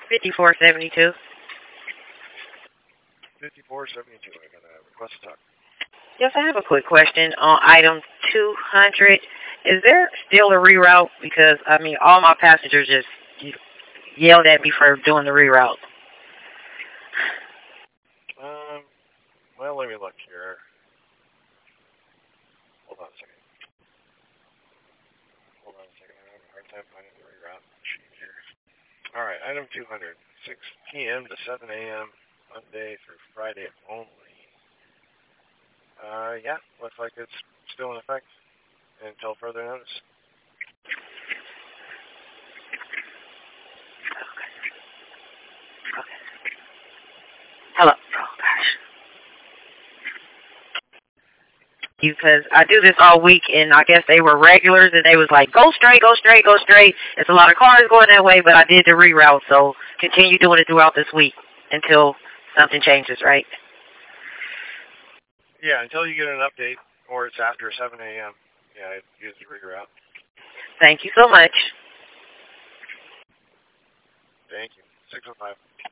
5472. 5472. I got a request to talk. Yes, I have a quick question on item 200. Is there still a reroute? Because, I mean, all my passengers just yelled at me for doing the reroute. Well, let me look here. Hold on a second. I'm having a hard time finding the reroute sheet here. All right, item 200. 6 p.m. to 7 a.m. Monday through Friday only. Yeah, looks like it's still in effect until further notice. Okay. Hello. Oh, gosh. Because I do this all week, and I guess they were regulars, and they was like, go straight, go straight, go straight. There's a lot of cars going that way, but I did the reroute, so continue doing it throughout this week until something changes, right? Yeah, until you get an update, or it's after 7 a.m. Yeah, use the reroute. Thank you so much. Thank you. 605.